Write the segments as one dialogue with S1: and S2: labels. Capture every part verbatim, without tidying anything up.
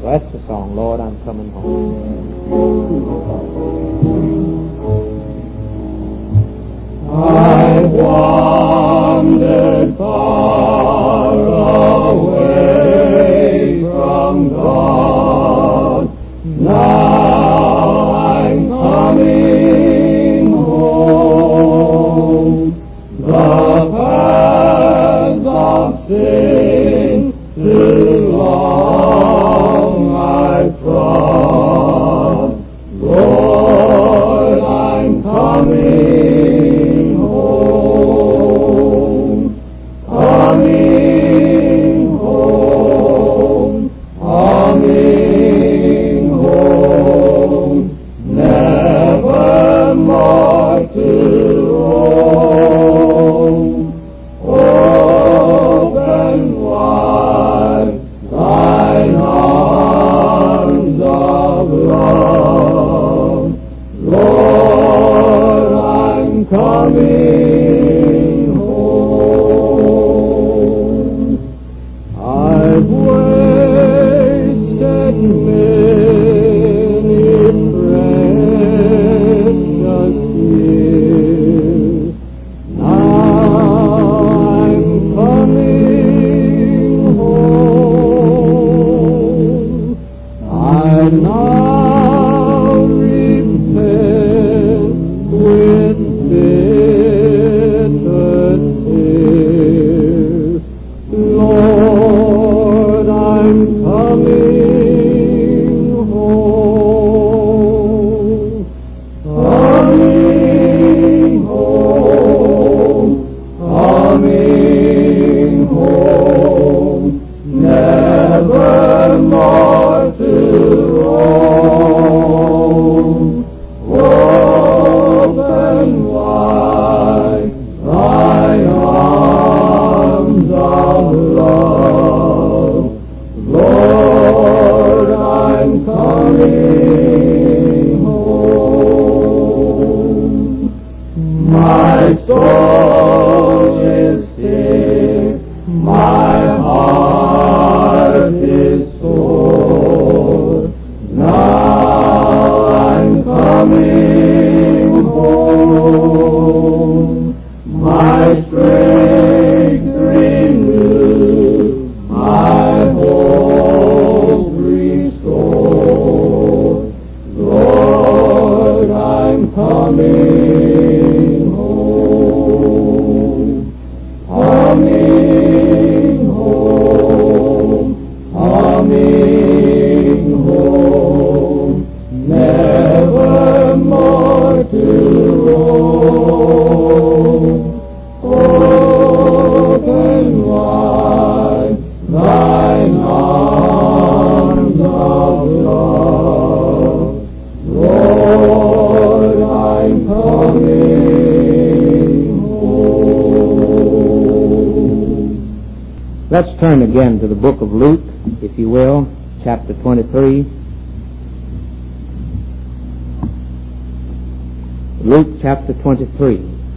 S1: That's the song, Lord, I'm coming home.
S2: I wandered far away from God. Now I'm coming home. The paths of sin too long I've trod. Lord, I'm coming home. Coming home. Coming home. Never more to roam. Open wide thine arms of love. Lord, I'm coming home. I've wasted many precious years. Now I'm coming home. I now repent with bitter tears. Lord, I'm coming home. Coming home. Coming home. Never more to roam. Open wide thine arms of love. Lord, I'm coming home. My soul is sick, my heart is sore. Now I'm coming home. My strength renewed, my hope restored. Lord, I'm coming home. Coming home. Coming home. Never more to roam. Open wide thine arms of love. Lord, I'm coming home.
S1: Let's turn again to the book of Luke, if you will, chapter twenty-three. Luke chapter twenty-three.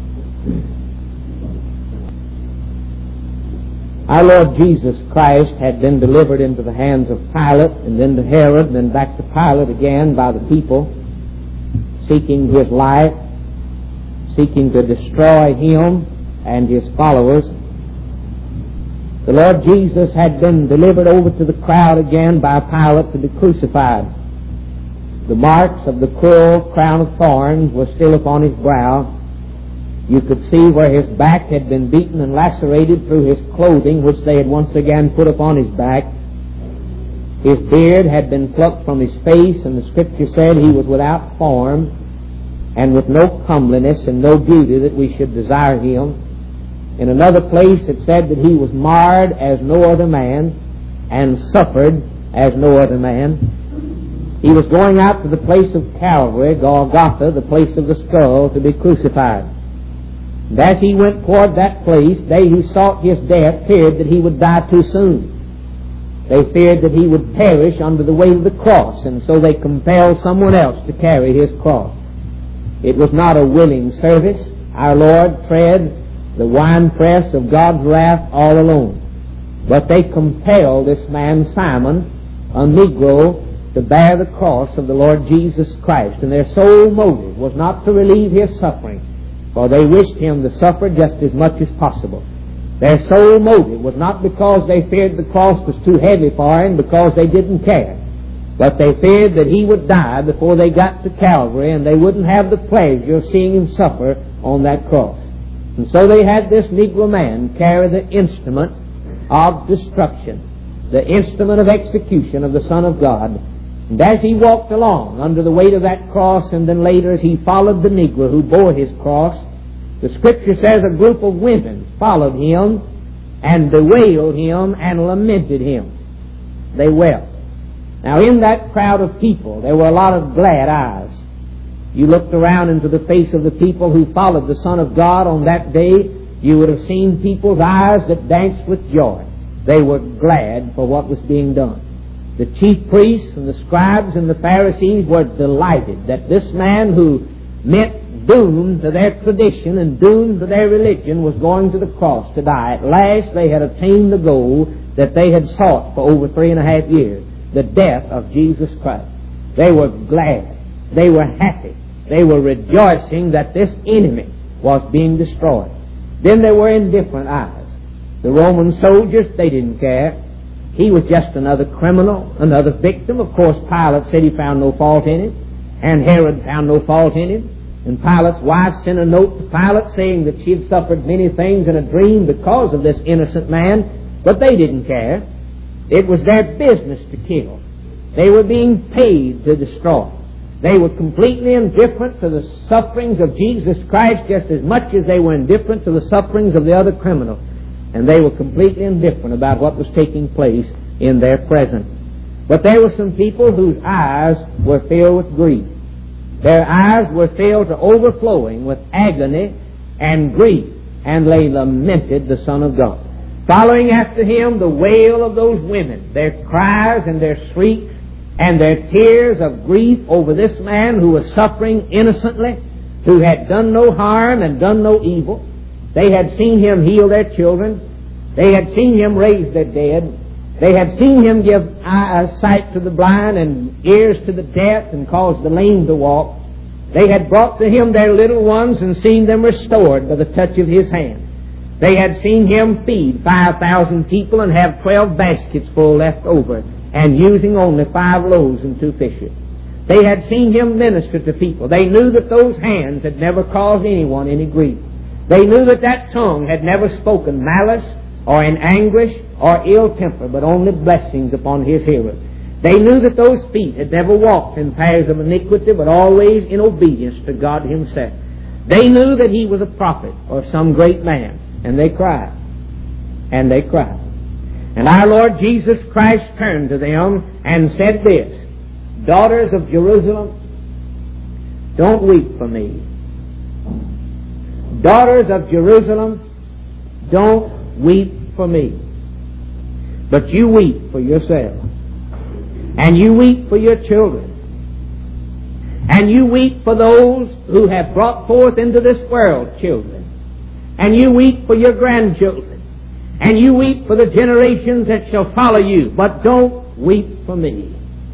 S1: Our Lord Jesus Christ had been delivered into the hands of Pilate, and then to Herod, and then back to Pilate again by the people, seeking his life, seeking to destroy him and his followers. The Lord Jesus had been delivered over to the crowd again by Pilate to be crucified. The marks of the cruel crown of thorns were still upon his brow. You could see where his back had been beaten and lacerated through his clothing, which they had once again put upon his back. His beard had been plucked from his face, and the Scripture said he was without form and with no comeliness and no beauty that we should desire him. In another place it said that he was marred as no other man and suffered as no other man. He was going out to the place of Calvary, Golgotha, the place of the skull, to be crucified. And as he went toward that place, they who sought his death feared that he would die too soon. They feared that he would perish under the weight of the cross, and so they compelled someone else to carry his cross. It was not a willing service. Our Lord tread the winepress of God's wrath all alone. But they compelled this man Simon, a Negro to bear the cross of the Lord Jesus Christ. And their sole motive was not to relieve His suffering, for they wished Him to suffer just as much as possible. Their sole motive was not because they feared the cross was too heavy for Him, because they didn't care, but they feared that He would die before they got to Calvary, and they wouldn't have the pleasure of seeing Him suffer on that cross. And so they had this Negro man carry the instrument of destruction, the instrument of execution of the Son of God. And as he walked along under the weight of that cross, and then later as he followed the Negro who bore his cross, the Scripture says a group of women followed him and bewailed him and lamented him. They wept. Now in that crowd of people there were a lot of glad eyes. You looked around into the face of the people who followed the Son of God on that day, you would have seen people's eyes that danced with joy. They were glad for what was being done. The chief priests and the scribes and the Pharisees were delighted that this man who meant doom to their tradition and doom to their religion was going to the cross to die. At last they had attained the goal that they had sought for over three and a half years, the death of Jesus Christ. They were glad. They were happy. They were rejoicing that this enemy was being destroyed. Then there were indifferent eyes. The Roman soldiers, they didn't care. He was just another criminal, another victim. Of course, Pilate said he found no fault in him, and Herod found no fault in him. And Pilate's wife sent a note to Pilate saying that she had suffered many things in a dream because of this innocent man, but they didn't care. It was their business to kill. They were being paid to destroy. They were completely indifferent to the sufferings of Jesus Christ just as much as they were indifferent to the sufferings of the other criminals. And they were completely indifferent about what was taking place in their presence. But there were some people whose eyes were filled with grief. Their eyes were filled to overflowing with agony and grief, and they lamented the Son of God. Following after Him, the wail of those women, their cries and their shrieks and their tears of grief over this man who was suffering innocently, who had done no harm and done no evil. They had seen Him heal their children. They had seen Him raise their dead. They had seen Him give eye, sight to the blind and ears to the deaf and cause the lame to walk. They had brought to Him their little ones and seen them restored by the touch of His hand. They had seen Him feed five thousand people and have twelve baskets full left over, and using only five loaves and two fishes. They had seen Him minister to people. They knew that those hands had never caused anyone any grief. They knew that that tongue had never spoken malice or in anguish or ill temper, but only blessings upon His hearers. They knew that those feet had never walked in paths of iniquity, but always in obedience to God Himself. They knew that He was a prophet or some great man, and they cried. And they cried. And our Lord Jesus Christ turned to them and said this, "Daughters of Jerusalem, don't weep for me. Daughters of Jerusalem, don't weep for me. But you weep for yourselves. And you weep for your children. And you weep for those who have brought forth into this world children. And you weep for your grandchildren. And you weep for the generations that shall follow you. But don't weep for me.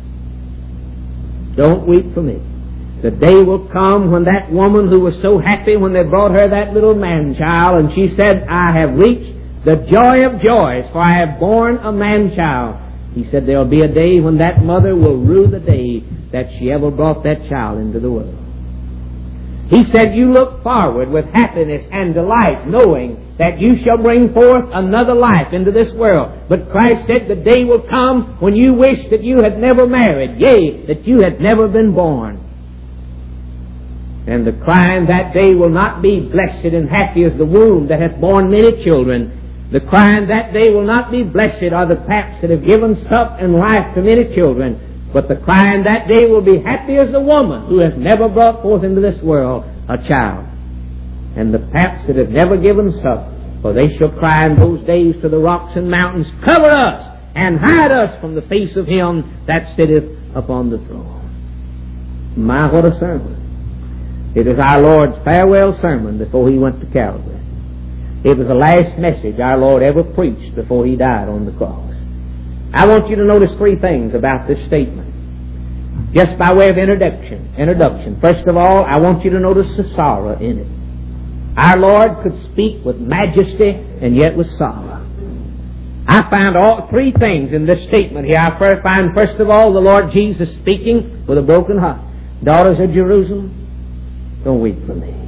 S1: Don't weep for me. The day will come when that woman who was so happy when they brought her that little man-child, and she said, I have reached the joy of joys, for I have borne a man-child. He said there will be a day when that mother will rue the day that she ever brought that child into the world. He said, you look forward with happiness and delight, knowing that you shall bring forth another life into this world. But Christ said the day will come when you wish that you had never married, yea, that you had never been born. And the crying that day will not be blessed and happy as the womb that hath borne many children. The crying that day will not be blessed are the paps that have given suck and life to many children. But the crying that day will be happy as the woman who has never brought forth into this world a child. And the paps that have never given suck, for they shall cry in those days to the rocks and mountains, cover us and hide us from the face of Him that sitteth upon the throne. My, what a sermon. It is our Lord's farewell sermon before He went to Calvary. It was the last message our Lord ever preached before He died on the cross. I want you to notice three things about this statement. Just by way of introduction. Introduction. First of all, I want you to notice the sorrow in it. Our Lord could speak with majesty and yet with sorrow. I find all three things in this statement here. I find, first of all, the Lord Jesus speaking with a broken heart. Daughters of Jerusalem, don't weep for me.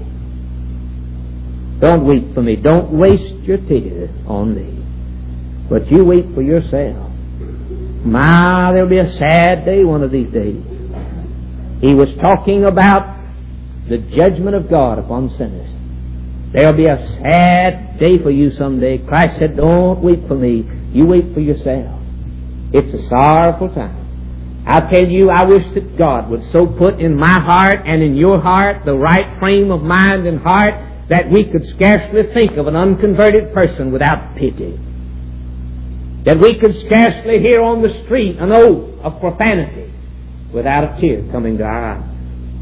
S1: Don't weep for me. Don't waste your tears on me. But you weep for yourself. My, there'll be a sad day one of these days. He was talking about the judgment of God upon sinners. There'll be a sad day for you someday. Christ said, don't weep for me. You weep for yourself. It's a sorrowful time. I tell you, I wish that God would so put in my heart and in your heart the right frame of mind and heart that we could scarcely think of an unconverted person without pity. That we could scarcely hear on the street an oath of profanity without a tear coming to our eyes.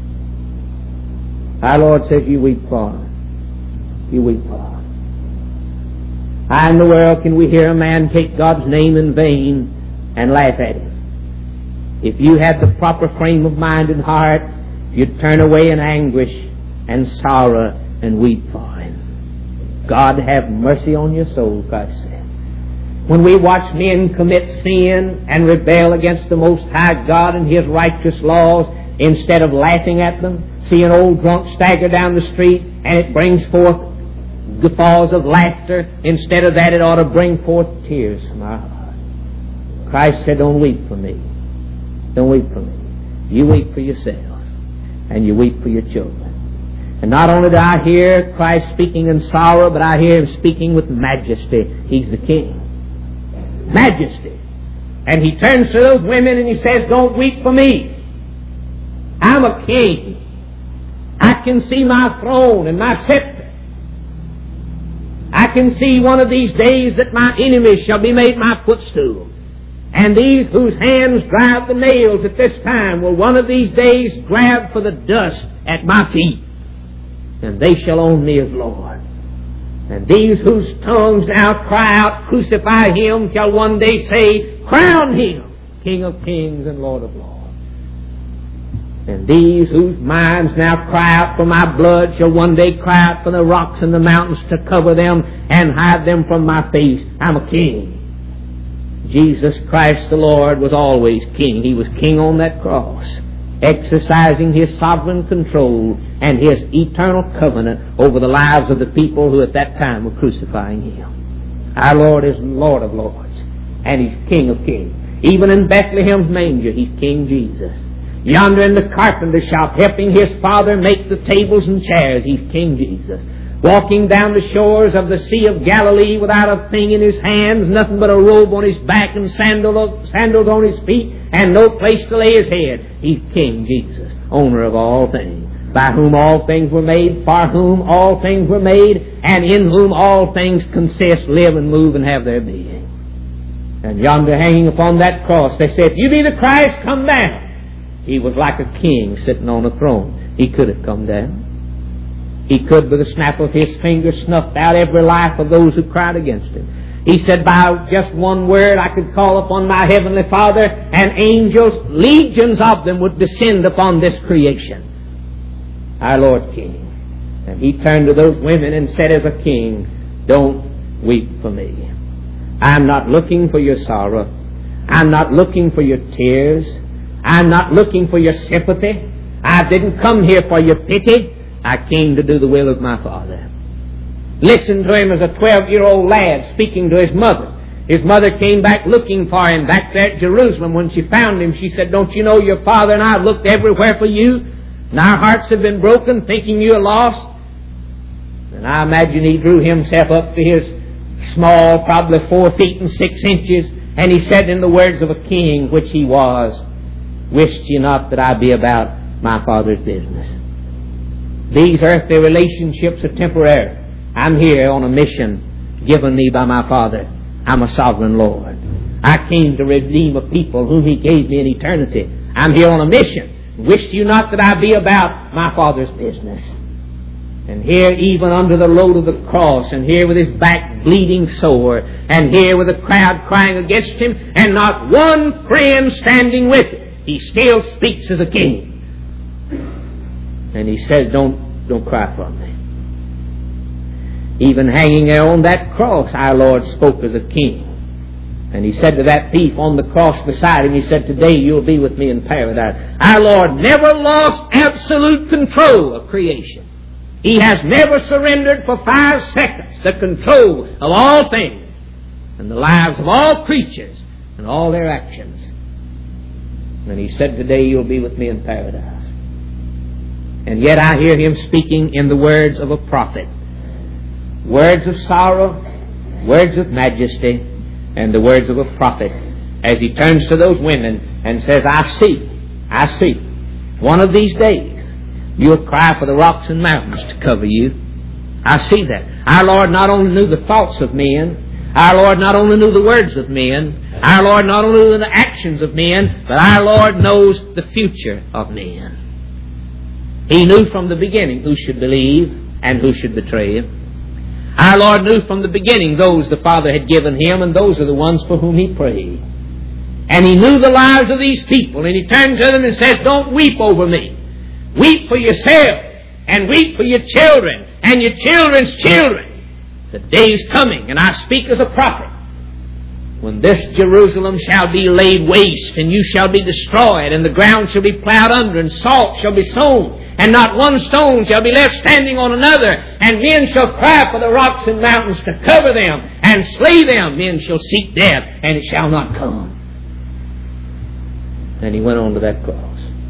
S1: Our Lord says, you weep for him. You weep for him. How in the world can we hear a man take God's name in vain and laugh at him? If you had the proper frame of mind and heart, you'd turn away in anguish and sorrow and weep for him. God have mercy on your soul, Christ said. When we watch men commit sin and rebel against the Most High God and His righteous laws, instead of laughing at them, see an old drunk stagger down the street and it brings forth guffaws of laughter, instead of that it ought to bring forth tears from our heart. Christ said, don't weep for me. Don't weep for me. You weep for yourselves and you weep for your children. And not only do I hear Christ speaking in sorrow, but I hear Him speaking with majesty. He's the King. Majesty. And He turns to those women and He says, don't weep for me. I'm a king. I can see my throne and my scepter. I can see one of these days that my enemies shall be made my footstool. And these whose hands drive the nails at this time will one of these days grab for the dust at my feet. And they shall own me as Lord. And these whose tongues now cry out, crucify Him, shall one day say, crown Him, King of kings and Lord of lords. And these whose minds now cry out for my blood shall one day cry out for the rocks and the mountains to cover them and hide them from my face. I'm a king. Jesus Christ the Lord was always king. He was king on that cross, exercising His sovereign control and His eternal covenant over the lives of the people who at that time were crucifying Him. Our Lord is Lord of lords, and He's King of kings. Even in Bethlehem's manger, He's King Jesus. Yonder in the carpenter shop, helping His Father make the tables and chairs, He's King Jesus. Walking down the shores of the Sea of Galilee without a thing in His hands, nothing but a robe on His back and sandals on His feet, and no place to lay His head. He's King Jesus, owner of all things, by whom all things were made, for whom all things were made, and in whom all things consist, live and move and have their being. And yonder hanging upon that cross, they said, if you be the Christ, come down. He was like a king sitting on a throne. He could have come down. He could, with a snap of His finger, snuffed out every life of those who cried against Him. He said, by just one word I could call upon my Heavenly Father, and angels, legions of them, would descend upon this creation. Our Lord King. And He turned to those women and said as a king, don't weep for me. I'm not looking for your sorrow. I'm not looking for your tears. I'm not looking for your sympathy. I didn't come here for your pity. I came to do the will of my Father. Listen to him as a twelve-year-old lad speaking to his mother. His mother came back looking for him back there at Jerusalem. When she found him, she said, don't you know your father and I have looked everywhere for you, and our hearts have been broken thinking you are lost? And I imagine he drew himself up to his small, probably four feet and six inches, and he said in the words of a king, which he was, wished you not that I be about my Father's business. These earthly relationships are temporary. I'm here on a mission given me by my Father. I'm a sovereign Lord. I came to redeem a people whom He gave me in eternity. I'm here on a mission. Wished you not that I be about my Father's business. And here even under the load of the cross, and here with his back bleeding sore, and here with a crowd crying against him, and not one friend standing with him, he still speaks as a king. And he says, don't, don't cry for me. Even hanging there on that cross, our Lord spoke as a king. And he said to that thief on the cross beside him, he said, today you'll be with me in paradise. Our Lord never lost absolute control of creation. He has never surrendered for five seconds the control of all things and the lives of all creatures and all their actions. And he said, today you'll be with me in paradise. And yet I hear him speaking in the words of a prophet. Words of sorrow, words of majesty, and the words of a prophet, as he turns to those women and says, I see, I see, one of these days you'll cry for the rocks and mountains to cover you. I see that. Our Lord not only knew the thoughts of men, our Lord not only knew the words of men, our Lord not only knew the actions of men, but our Lord knows the future of men. He knew from the beginning who should believe and who should betray him. Our Lord knew from the beginning those the Father had given him, and those are the ones for whom he prayed. And he knew the lives of these people, and he turned to them and says, don't weep over me. Weep for yourself, and weep for your children, and your children's children. The day is coming, and I speak as a prophet, when this Jerusalem shall be laid waste, and you shall be destroyed, and the ground shall be plowed under, and salt shall be sown, and not one stone shall be left standing on another, and men shall cry for the rocks and mountains to cover them, and slay them. Men shall seek death, and it shall not come. And he went on to that cross.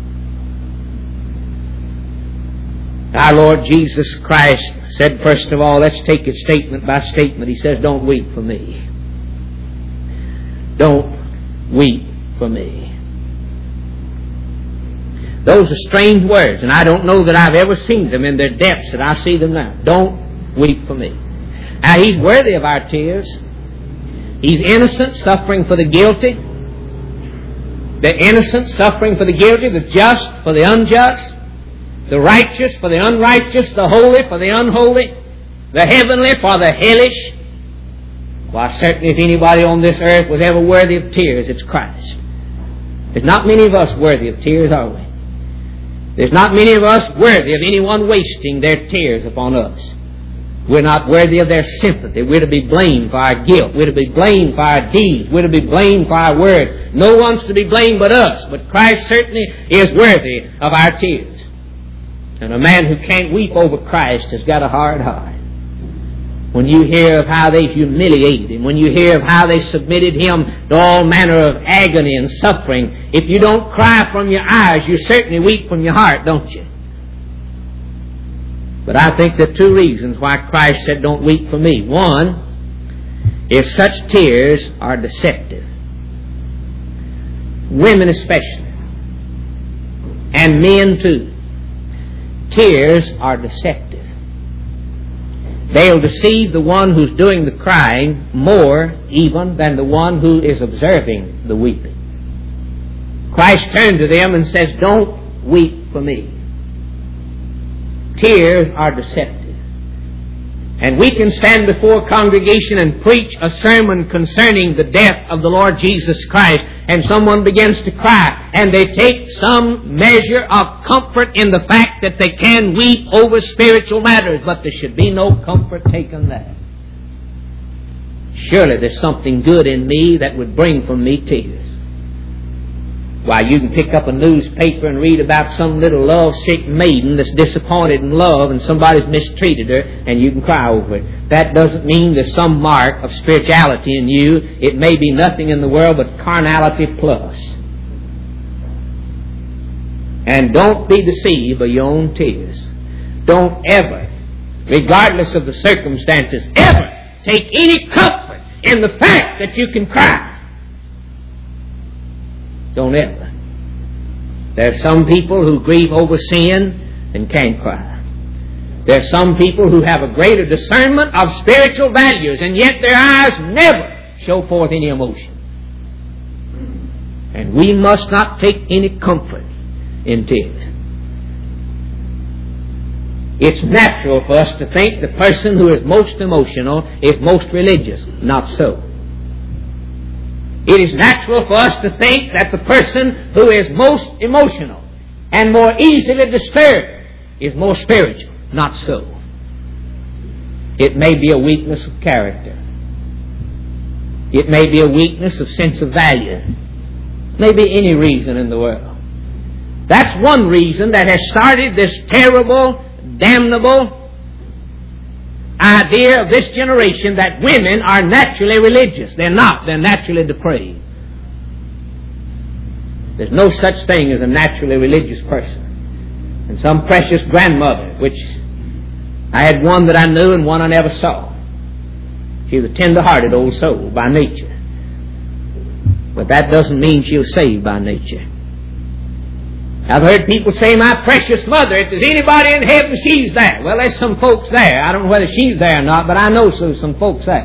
S1: Our Lord Jesus Christ said, first of all, let's take it statement by statement. He says, don't weep for me. Don't weep for me. Those are strange words, and I don't know that I've ever seen them in their depths that I see them now. Don't weep for me. Now, he's worthy of our tears. He's innocent, suffering for the guilty. The innocent, suffering for the guilty. The just for the unjust. The righteous for the unrighteous. The holy for the unholy. The heavenly for the hellish. Why, certainly if anybody on this earth was ever worthy of tears, it's Christ. There's not many of us worthy of tears, are we? There's not many of us worthy of anyone wasting their tears upon us. We're not worthy of their sympathy. We're to be blamed for our guilt. We're to be blamed for our deeds. We're to be blamed for our words. No one's to be blamed but us. But Christ certainly is worthy of our tears. And a man who can't weep over Christ has got a hard heart. When you hear of how they humiliated him, when you hear of how they submitted him to all manner of agony and suffering, if you don't cry from your eyes, you certainly weep from your heart, don't you? But I think there are two reasons why Christ said, don't weep for me. One, is such tears are deceptive. Women especially. And men too. Tears are deceptive. They'll deceive the one who's doing the crying more even than the one who is observing the weeping. Christ turned to them and says, don't weep for me. Tears are deceptive. And we can stand before a congregation and preach a sermon concerning the death of the Lord Jesus Christ, and someone begins to cry, and they take some measure of comfort in the fact that they can weep over spiritual matters, but there should be no comfort taken there. Surely there's something good in me that would bring from me tears. Why, you can pick up a newspaper and read about some little love-sick maiden that's disappointed in love and somebody's mistreated her, and you can cry over it. That doesn't mean there's some mark of spirituality in you. It may be nothing in the world but carnality plus. And don't be deceived by your own tears. Don't ever, regardless of the circumstances, ever take any comfort in the fact that you can cry. Don't ever. There are some people who grieve over sin and can't cry. There are some people who have a greater discernment of spiritual values, and yet their eyes never show forth any emotion. And we must not take any comfort in tears. It's natural for us to think the person who is most emotional is most religious. Not so. It is natural for us to think that the person who is most emotional and more easily disturbed is more spiritual. Not so. It may be a weakness of character. It may be a weakness of sense of value. Maybe any reason in the world. That's one reason that has started this terrible, damnable idea of this generation that women are naturally religious. They're not. They're naturally depraved. There's no such thing as a naturally religious person. And some precious grandmother, which I had one that I knew and one I never saw. She was a tender-hearted old soul by nature. But that doesn't mean she was saved by nature. I've heard people say, my precious mother, if there's anybody in heaven, she's there. Well, there's some folks there. I don't know whether she's there or not, but I know so some folks there.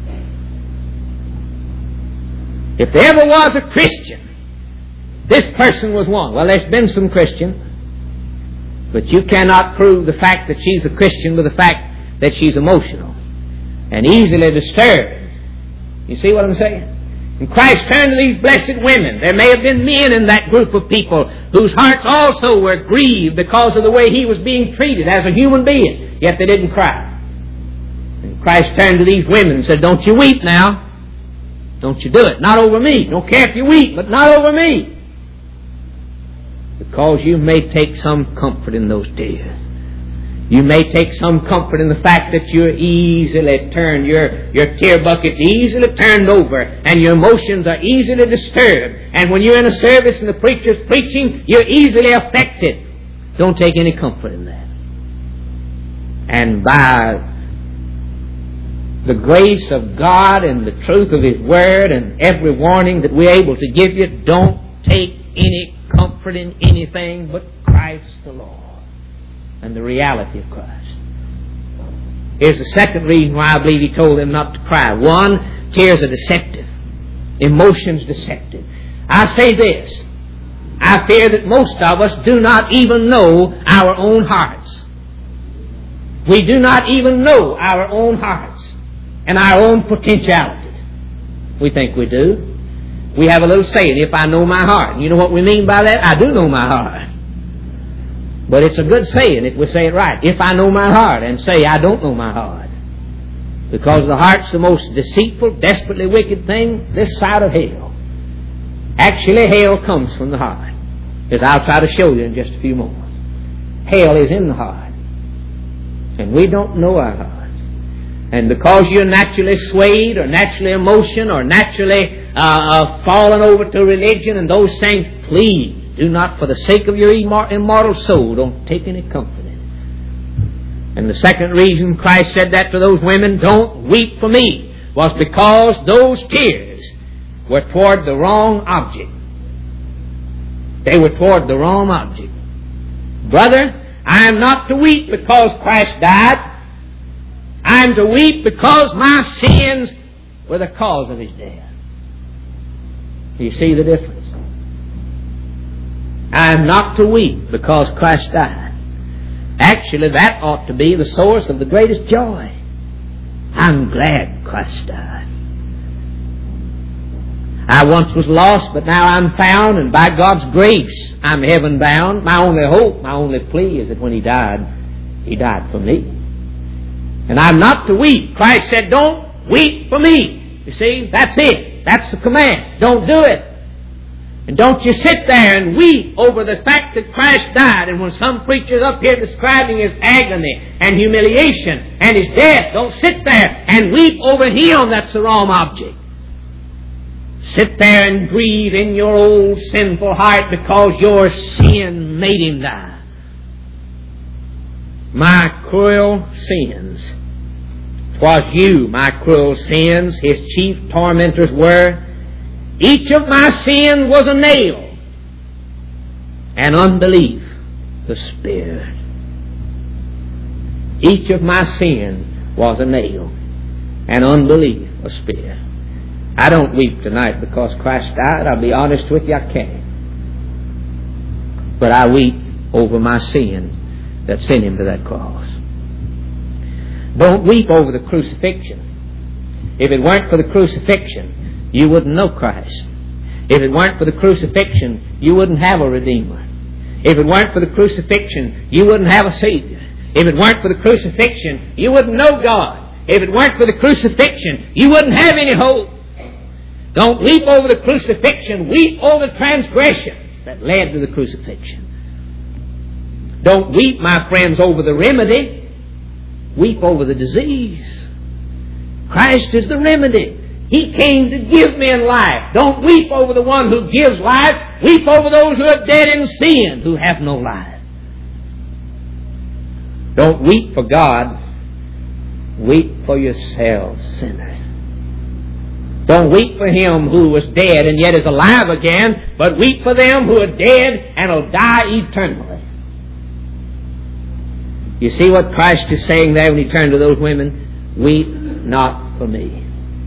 S1: If there ever was a Christian, this person was one. Well, there's been some Christians, but you cannot prove the fact that she's a Christian with the fact that she's emotional and easily disturbed. You see what I'm saying? And Christ turned to these blessed women. There may have been men in that group of people whose hearts also were grieved because of the way he was being treated as a human being, yet they didn't cry. And Christ turned to these women and said, don't you weep now. Don't you do it. Not over me. Don't care if you weep, but not over me. Because you may take some comfort in those tears. You may take some comfort in the fact that you're easily turned, your, your tear bucket's easily turned over, and your emotions are easily disturbed. And when you're in a service and the preacher's preaching, you're easily affected. Don't take any comfort in that. And by the grace of God and the truth of His Word and every warning that we're able to give you, don't take any comfort in anything but Christ the Lord and the reality of Christ. Here's the second reason why I believe He told them not to cry. One, tears are deceptive. Emotions deceptive. I say this. I fear that most of us do not even know our own hearts. We do not even know our own hearts and our own potentialities. We think we do. We have a little saying, if I know my heart. And you know what we mean by that? I do know my heart. But it's a good saying if we say it right. If I know my heart, and say I don't know my heart. Because the heart's the most deceitful, desperately wicked thing this side of hell. Actually, hell comes from the heart. As I'll try to show you in just a few moments. Hell is in the heart. And we don't know our hearts. And because you're naturally swayed, or naturally emotion, or naturally uh, uh, fallen over to religion and those things, please, do not, for the sake of your immortal soul, don't take any comfort in it. And the second reason Christ said that to those women, don't weep for me, was because those tears were toward the wrong object. They were toward the wrong object. Brother, I am not to weep because Christ died. I am to weep because my sins were the cause of His death. You see the difference? I am not to weep because Christ died. Actually, that ought to be the source of the greatest joy. I'm glad Christ died. I once was lost, but now I'm found, and by God's grace, I'm heaven bound. My only hope, my only plea is that when He died, He died for me. And I'm not to weep. Christ said, don't weep for me. You see, that's it. That's the command. Don't do it. And don't you sit there and weep over the fact that Christ died. And when some preacher's up here describing His agony and humiliation and His death, don't sit there and weep over Him. That's the wrong object. Sit there and grieve in your old sinful heart because your sin made Him die. My cruel sins. 'Twas you, my cruel sins, His chief tormentors were. Each of my sins was a nail, and unbelief the spear. Each of my sins was a nail, and unbelief a spear. I don't weep tonight because Christ died. I'll be honest with you, I can't. But I weep over my sins that sent Him to that cross. Don't weep over the crucifixion. If it weren't for the crucifixion, you wouldn't know Christ. If it weren't for the crucifixion, you wouldn't have a Redeemer. If it weren't for the crucifixion, you wouldn't have a Savior. If it weren't for the crucifixion, you wouldn't know God. If it weren't for the crucifixion, you wouldn't have any hope. Don't weep over the crucifixion. Weep over the transgression that led to the crucifixion. Don't weep, my friends, over the remedy. Weep over the disease. Christ is the remedy. He came to give men life. Don't weep over the one who gives life. Weep over those who are dead in sin, who have no life. Don't weep for God. Weep for yourselves, sinners. Don't weep for him who was dead and yet is alive again, but weep for them who are dead and will die eternally. You see what Christ is saying there when he turned to those women? Weep not for me.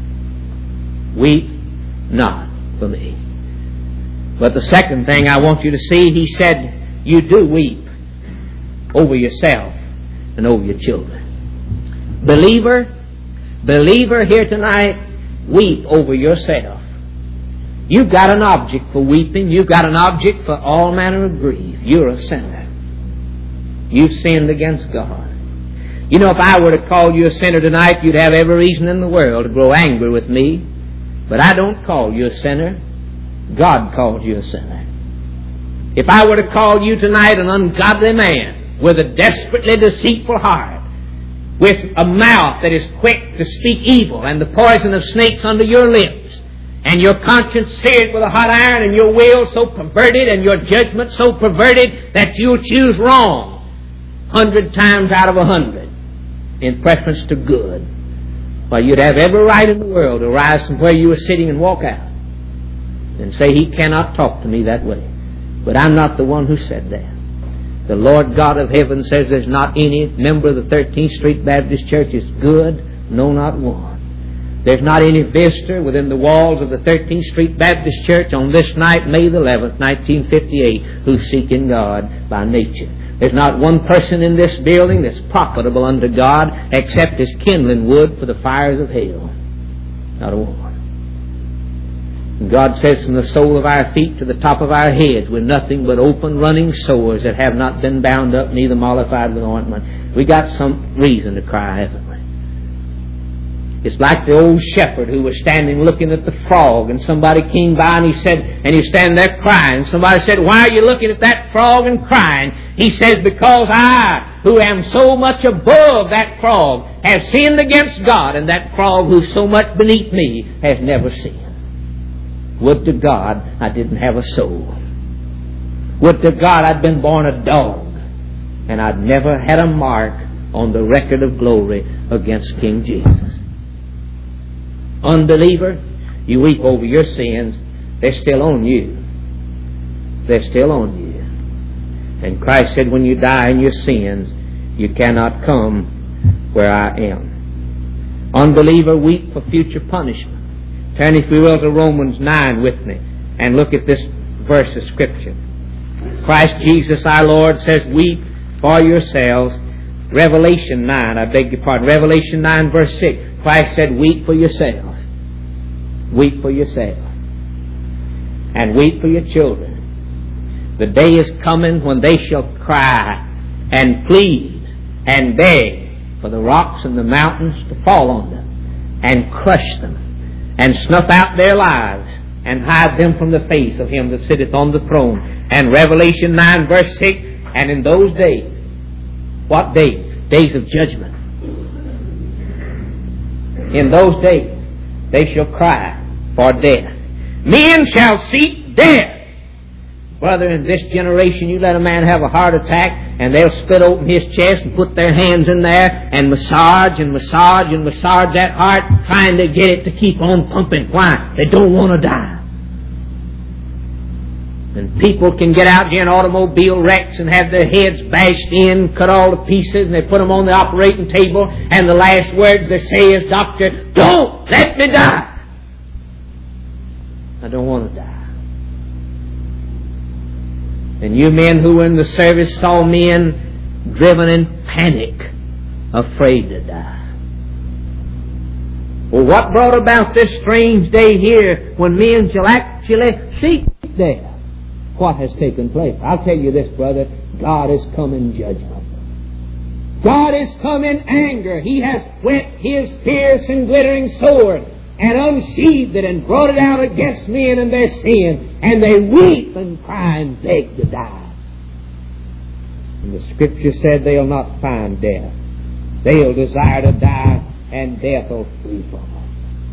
S1: Weep not for me. But the second thing I want you to see, he said, you do weep over yourself and over your children. Believer, believer here tonight, weep over yourself. You've got an object for weeping. You've got an object for all manner of grief. You're a sinner. You've sinned against God. You know, if I were to call you a sinner tonight, you'd have every reason in the world to grow angry with me. But I don't call you a sinner. God called you a sinner. If I were to call you tonight an ungodly man with a desperately deceitful heart, with a mouth that is quick to speak evil and the poison of snakes under your lips, and your conscience seared with a hot iron, and your will so perverted and your judgment so perverted that you'll choose wrong hundred times out of a hundred in preference to good, why, you'd have every right in the world to rise from where you were sitting and walk out and say, he cannot talk to me that way. But I'm not the one who said that. The Lord God of heaven says there's not any member of the thirteenth Street Baptist Church is good, no, not one. There's not any visitor within the walls of the thirteenth Street Baptist Church on this night, May the eleventh, nineteen fifty-eight, who's seeking God by nature. There's not one person in this building that's profitable unto God except as kindling wood for the fires of hell. Not a one. And God says, from the sole of our feet to the top of our heads, we're nothing but open running sores that have not been bound up, neither mollified with ointment. We got some reason to cry, haven't we? It's like the old shepherd who was standing looking at the frog, and somebody came by and he said, and he was standing there crying. Somebody said, why are you looking at that frog and crying? He says, because I, who am so much above that frog, have sinned against God, and that frog who's so much beneath me has never sinned. Would to God I didn't have a soul. Would to God I'd been born a dog, and I'd never had a mark on the record of glory against King Jesus. Unbeliever, you weep over your sins. They're still on you. They're still on you. And Christ said, when you die in your sins, you cannot come where I am. Unbeliever, weep for future punishment. Turn, if you will, to Romans nine with me and look at this verse of Scripture. Christ Jesus our Lord says, weep for yourselves. Revelation nine, I beg your pardon, Revelation nine verse six. Christ said, weep for yourselves. Weep for yourself. And weep for your children. The day is coming when they shall cry and plead and beg for the rocks and the mountains to fall on them and crush them and snuff out their lives and hide them from the face of him that sitteth on the throne. And Revelation nine verse six, and in those days, what days? Days of judgment. In those days, they shall cry for death. Men shall seek death. Brother, in this generation, you let a man have a heart attack, and they'll split open his chest and put their hands in there and massage and massage and massage that heart, trying to get it to keep on pumping. Why? They don't want to die. And people can get out here in automobile wrecks and have their heads bashed in, cut all to pieces, and they put them on the operating table, and the last words they say is, Doctor, don't let me die. I don't want to die. And you men who were in the service saw men driven in panic, afraid to die. Well, what brought about this strange day here when men shall actually seek death? What has taken place? I'll tell you this, brother. God has come in judgment. God has come in anger. He has whet His fierce and glittering sword and unsheathed it and brought it out against men and their sin. And they weep and cry and beg to die. And the Scripture said they'll not find death. They'll desire to die, and death will flee from them.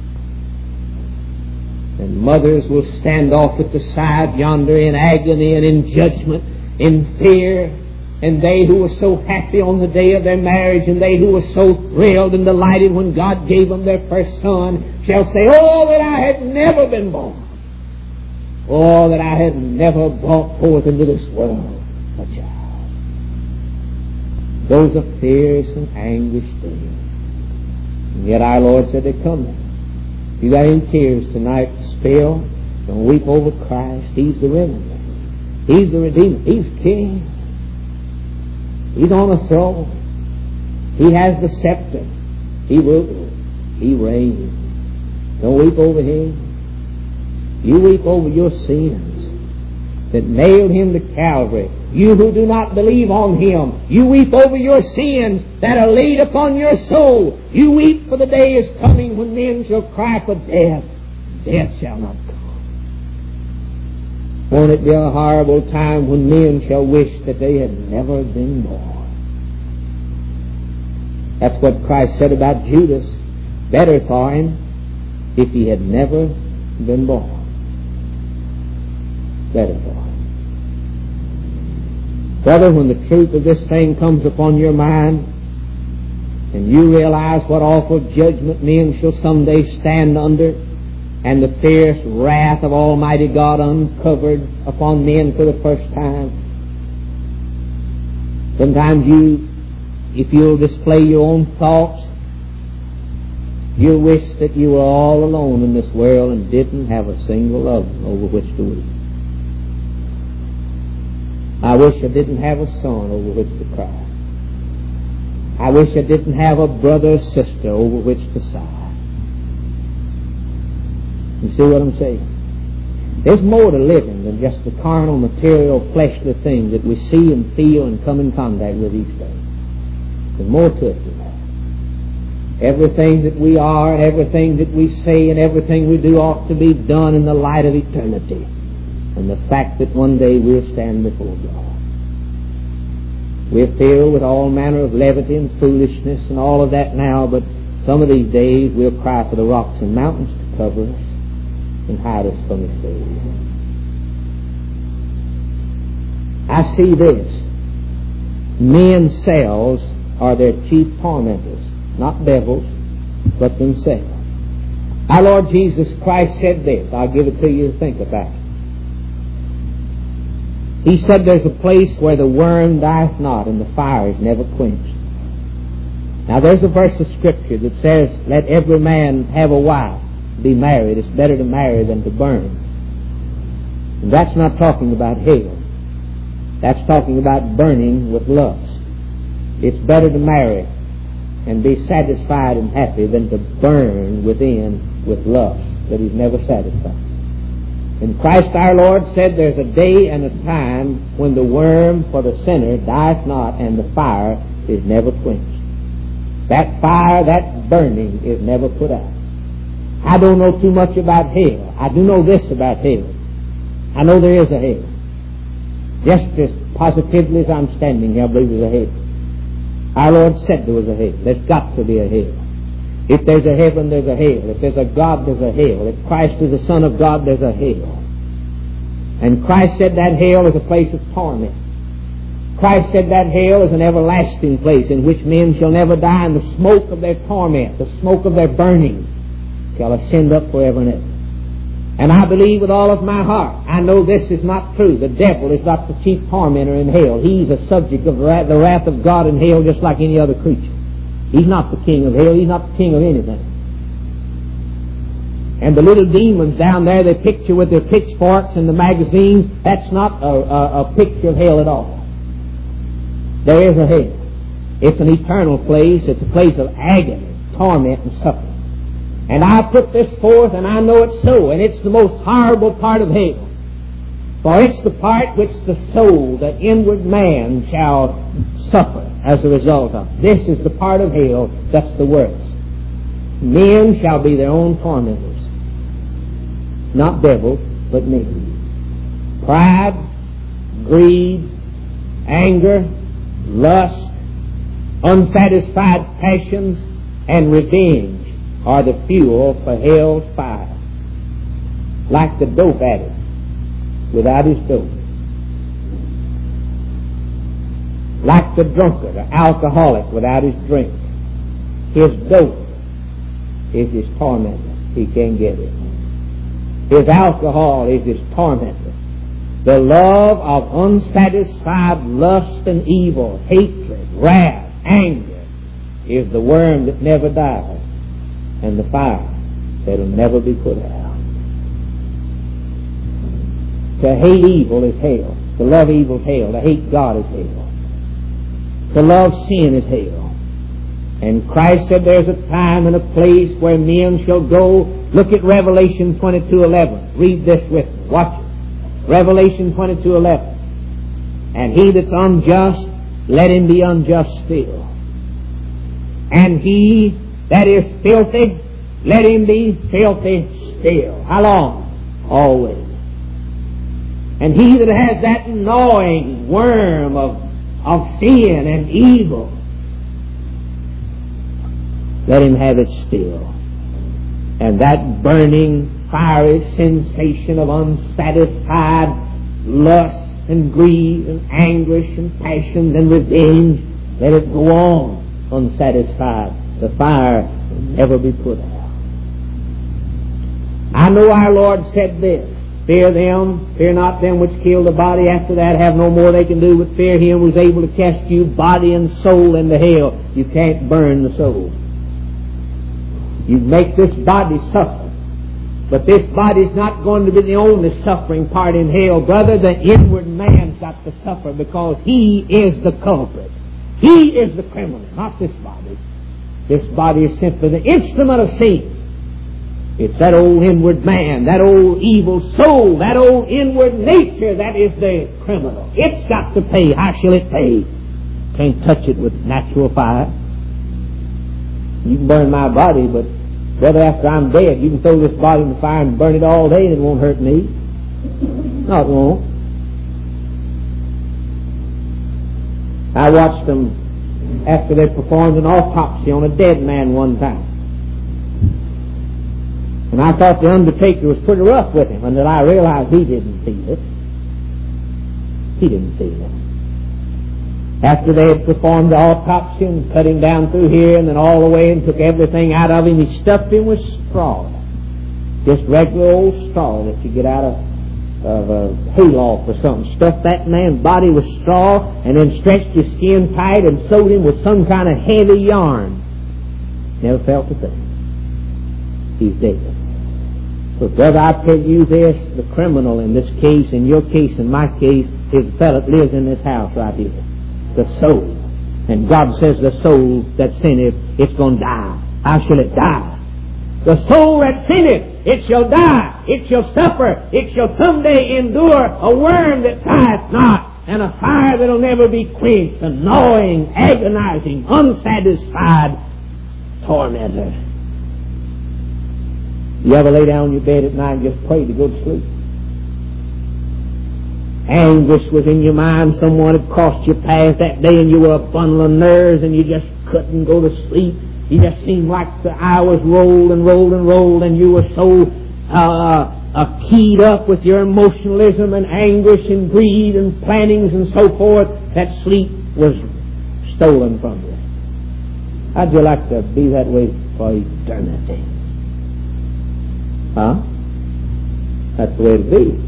S1: And mothers will stand off at the side yonder in agony and in judgment, in fear. And they who were so happy on the day of their marriage, and they who were so thrilled and delighted when God gave them their first son, shall say, "Oh, that I had never been born! Oh, that I had never brought forth into this world a child." Those are fierce and anguished days. And yet our Lord said they're coming. If you got any tears tonight to spill, don't weep over Christ. He's the remedy. He's the Redeemer. He's King. He's on a throne. He has the scepter. He rules. He reigns. Don't weep over Him. You weep over your sins that nailed Him to Calvary. You who do not believe on Him, you weep over your sins that are laid upon your soul. You weep for the day is coming when men shall cry for death. Death shall not come. Won't it be a horrible time when men shall wish that they had never been born? That's what Christ said about Judas. Better for him if he had never been born. Better for him. Brother, when the truth of this thing comes upon your mind, and you realize what awful judgment men shall someday stand under, and the fierce wrath of Almighty God uncovered upon men for the first time, sometimes you, if you'll display your own thoughts, you'll wish that you were all alone in this world and didn't have a single loved one over which to weep. I wish I didn't have a son over which to cry. I wish I didn't have a brother or sister over which to sigh. You see what I'm saying? There's more to living than just the carnal, material, fleshly things that we see and feel and come in contact with each day. There's more to it than that. Everything that we are and everything that we say and everything we do ought to be done in the light of eternity and the fact that one day we'll stand before God. We're filled with all manner of levity and foolishness and all of that now, but some of these days we'll cry for the rocks and mountains to cover us and hide us from His face. I see this. Men's selves are their chief tormentors, not devils, but themselves. Our Lord Jesus Christ said this. I'll give it to you to think about it. He said there's a place where the worm dieth not and the fire is never quenched. Now there's a verse of Scripture that says, let every man have a wife, be married. It's better to marry than to burn. And that's not talking about hell. That's talking about burning with lust. It's better to marry and be satisfied and happy than to burn within with lust that is never satisfied. And Christ our Lord said there's a day and a time when the worm for the sinner dieth not and the fire is never quenched. That fire, that burning is never put out. I don't know too much about hell. I do know this about hell. I know there is a hell. Just as positively as I'm standing here, I believe there's a hell. Our Lord said there was a hell. There's got to be a hell. If there's a heaven, there's a hell. If there's a God, there's a hell. If Christ is the Son of God, there's a hell. And Christ said that hell is a place of torment. Christ said that hell is an everlasting place in which men shall never die, and the smoke of their torment, the smoke of their burning, shall ascend up forever and ever. And I believe with all of my heart, I know this is not true. The devil is not the chief tormentor in hell. He's a subject of the wrath of God in hell just like any other creature. He's not the king of hell. He's not the king of anything. And the little demons down there they picture with their pitchforks in the magazines, that's not a, a, a picture of hell at all. There is a hell. It's an eternal place. It's a place of agony, torment, and suffering. And I put this forth, and I know it's so, and it's the most horrible part of hell. For it's the part which the soul, the inward man, shall suffer as a result of. This is the part of hell that's the worst. Men shall be their own tormentors. Not devils, but men. Pride, greed, anger, lust, unsatisfied passions, and revenge are the fuel for hell's fire. Like the dope addict without his dope. Like the drunkard or alcoholic without his drink. His dope is his tormentor. He can't get it. His alcohol is his tormentor. The love of unsatisfied lust and evil, hatred, wrath, anger is the worm that never dies and the fire that'll never be put out. To hate evil is hell. To love evil is hell. To hate God is hell. To love sin is hell. And Christ said there's a time and a place where men shall go. Look at Revelation twenty-two eleven. Read this with me. Watch it. Revelation twenty-two eleven. And he that's unjust, let him be unjust still. And he that is filthy, let him be filthy still. How long? Always. And he that has that gnawing worm of, of sin and evil, let him have it still. And that burning, fiery sensation of unsatisfied lust and greed and anguish and passion and revenge, let it go on unsatisfied. The fire will never be put out. I know our Lord said this, fear them, fear not them which kill the body. After that, have no more they can do but fear him who is able to cast you body and soul into hell. You can't burn the soul. You make this body suffer. But this body's not going to be the only suffering part in hell. Brother, the inward man's got to suffer because he is the culprit. He is the criminal, not this body. This body is simply the instrument of sin. It's that old inward man, that old evil soul, that old inward nature that is the criminal. It's got to pay. How shall it pay? Can't touch it with natural fire. You can burn my body, but brother, after I'm dead, you can throw this body in the fire and burn it all day and it won't hurt me. No, it won't. I watched them after they performed an autopsy on a dead man one time. And I thought the undertaker was pretty rough with him until I realized he didn't feel it. He didn't feel it. After they had performed the autopsy and cut him down through here and then all the way and took everything out of him, he stuffed him with straw. Just regular old straw that you get out of, of a hayloft or something. Stuffed that man's body with straw and then stretched his skin tight and sewed him with some kind of heavy yarn. Never felt a thing. He's dead. But brother, I tell you this, the criminal in this case, in your case, in my case, is the fellow that lives in this house right here. The soul. And God says the soul that sinneth, it's going to die. How shall it die? The soul that sinneth, it shall die. It shall suffer. It shall someday endure a worm that dieth not, and a fire that will never be quenched, a gnawing, agonizing, unsatisfied tormentor. You ever lay down on your bed at night and just pray to go to sleep? Anguish was in your mind. Someone had crossed your path that day and you were a bundle of nerves and you just couldn't go to sleep. You just seemed like the hours rolled and rolled and rolled and you were so uh, uh, keyed up with your emotionalism and anguish and greed and plannings and so forth that sleep was stolen from you. How'd you like to be that way for eternity? Huh? That's the way to be.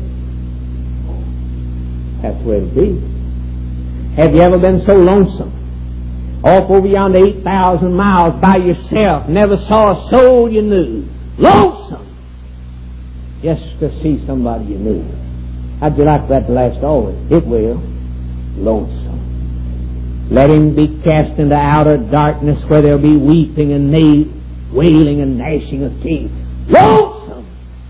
S1: That's the way to be. Have you ever been so lonesome? Off over beyond eight thousand miles by yourself. Never saw a soul you knew. Lonesome! Just to see somebody you knew. How'd you like that to last always? It will. Lonesome. Let him be cast into outer darkness where there'll be weeping and wailing and gnashing of teeth. Lonesome!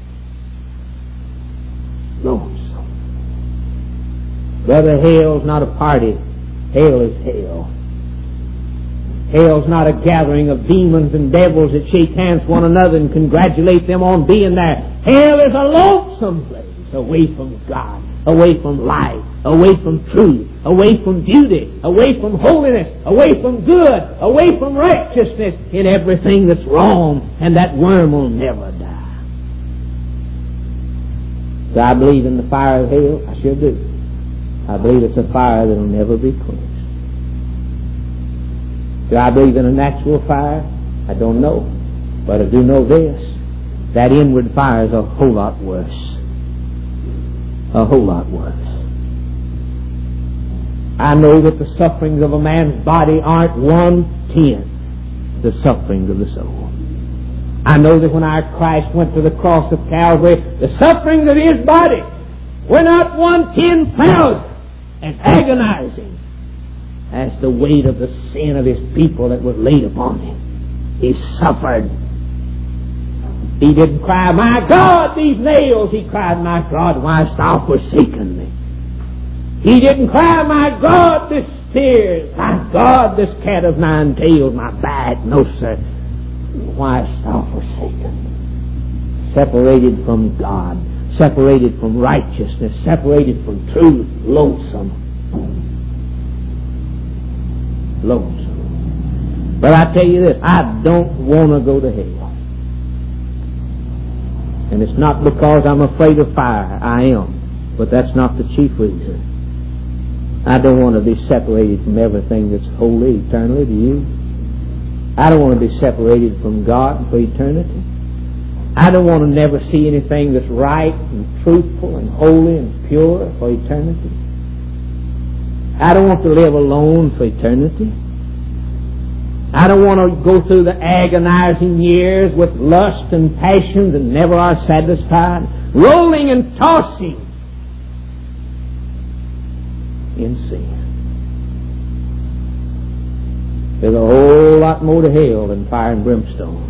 S1: Lonesome. Brother, hell's not a party. Hell is hell. Hell's not a gathering of demons and devils that shake hands with one another and congratulate them on being there. Hell is a lonesome place, away from God, away from life, away from truth, away from beauty, away from holiness, away from good, away from righteousness, in everything that's wrong, and that worm will never die. Do I believe in the fire of hell? I sure do. I believe it's a fire that will never be quenched. Do I believe in a natural fire? I don't know. But I do know this. That inward fire is a whole lot worse. A whole lot worse. I know that the sufferings of a man's body aren't one-tenth the sufferings of the soul. I know that when our Christ went to the cross of Calvary, the sufferings of His body were not one-ten thousand as agonizing as the weight of the sin of His people that was laid upon Him. He suffered. He didn't cry, "My God, these nails!" He cried, "My God, why hast thou forsaken me?" He didn't cry, "My God, this spear! My God, this cat of nine tails, my back!" No, sir. Why hast thou forsaken me? Separated from God, separated from righteousness, separated from truth, lonesome. Lonesome. But I tell you this, I don't want to go to hell. And it's not because I'm afraid of fire. I am. But that's not the chief reason. I don't want to be separated from everything that's holy eternally. Do you? I don't want to be separated from God for eternity. I don't want to never see anything that's right and truthful and holy and pure for eternity. I don't want to live alone for eternity. I don't want to go through the agonizing years with lust and passions that never are satisfied, rolling and tossing in sin. There's a whole lot more to hell than fire and brimstone.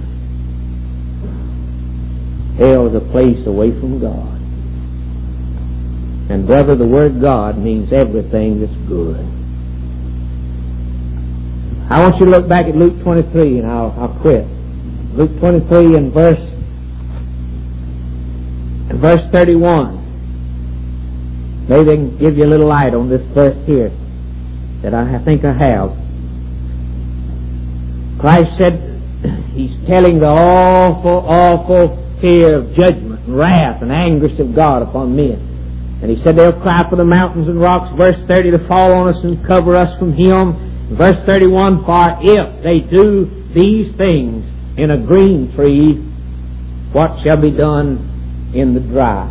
S1: Hell is a place away from God. And brother, the word God means everything that's good. I want you to look back at Luke twenty-three, and I'll, I'll quit. Luke twenty-three and verse and verse thirty-one. Maybe they can give you a little light on this verse here that I think I have. Christ said, He's telling the awful, awful fear of judgment and wrath and anguish of God upon men. And He said they'll cry for the mountains and rocks, verse thirty, to fall on us and cover us from Him. Verse thirty-one, for if they do these things in a green tree, what shall be done in the dry?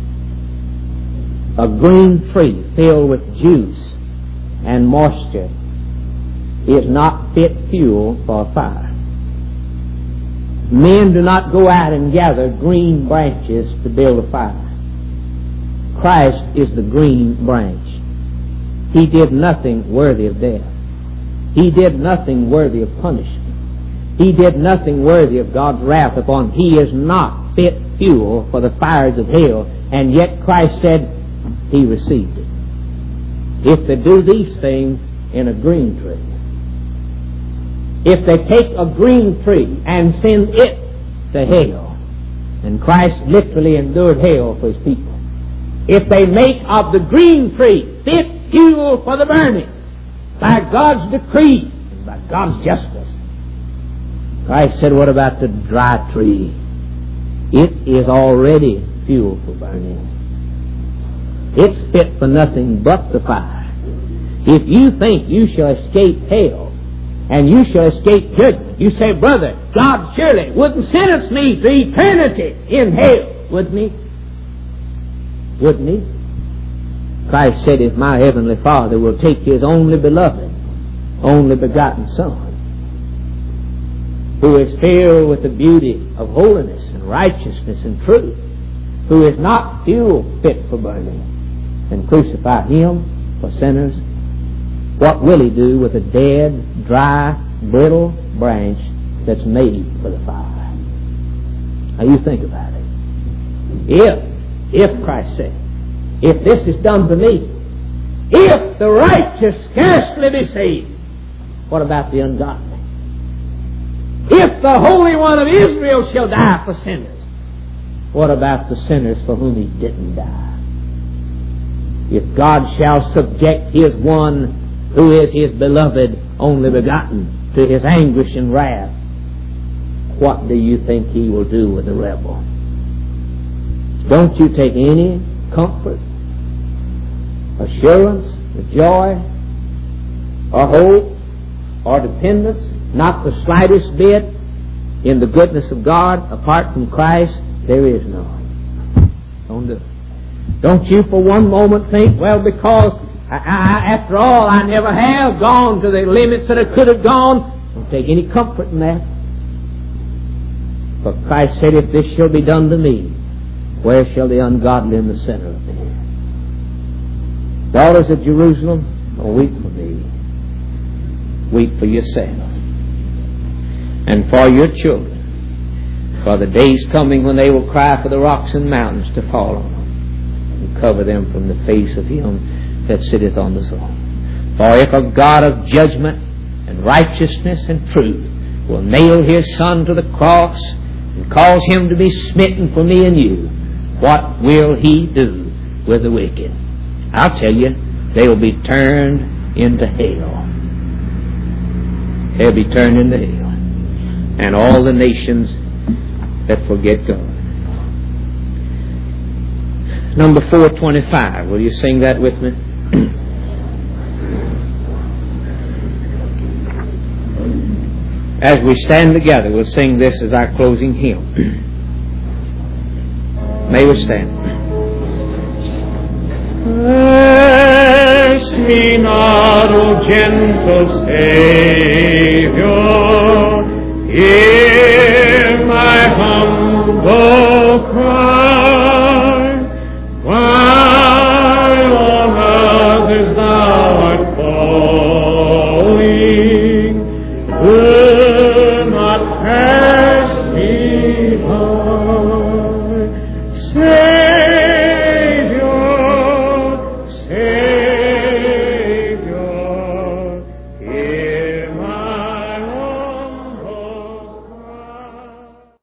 S1: A green tree filled with juice and moisture is not fit fuel for a fire. Men do not go out and gather green branches to build a fire. Christ is the green branch. He did nothing worthy of death. He did nothing worthy of punishment. He did nothing worthy of God's wrath upon him. He is not fit fuel for the fires of hell, and yet Christ said He received it. If they do these things in a green tree, if they take a green tree and send it to hell, and Christ literally endured hell for His people, if they make of the green tree fit fuel for the burning, by God's decree and by God's justice, Christ said, what about the dry tree? It is already fuel for burning. It's fit for nothing but the fire. If you think you shall escape hell and you shall escape judgment, you say, brother, God surely wouldn't sentence me to eternity in hell, wouldn't He? Wouldn't He? Christ said, if my heavenly Father will take His only beloved, only begotten Son, who is filled with the beauty of holiness and righteousness and truth, who is not fuel fit for burning, and crucify Him for sinners, what will He do with a dead, dry, brittle branch that's made for the fire? Now you think about it. If, if Christ said, if this is done to me, if the righteous scarcely be saved, what about the ungodly? If the Holy One of Israel shall die for sinners, what about the sinners for whom He didn't die? If God shall subject His one who is His beloved only begotten to His anguish and wrath, what do you think He will do with the rebel? Don't you take any comfort, assurance, or joy, or hope, or dependence, not the slightest bit, in the goodness of God apart from Christ? There is none. Don't do it. Don't you for one moment think, well, because I, I, after all, I never have gone to the limits that I could have gone. Don't take any comfort in that. For Christ said, if this shall be done to me, where shall the ungodly and the sinner be? Daughters of Jerusalem, don't weep for me. Weep for yourself and for your children. For the days coming when they will cry for the rocks and mountains to fall on them and cover them from the face of Him that sitteth on the throne. For if a God of judgment and righteousness and truth will nail His Son to the cross and cause Him to be smitten for me and you, what will He do with the wicked? I'll tell you, they will be turned into hell. They'll be turned into hell. And all the nations that forget God. Number four twenty-five. Will you sing that with me? As we stand together, we'll sing this as our closing hymn. May we stand.
S2: Ask me not, O gentle Savior, hear my humble cry.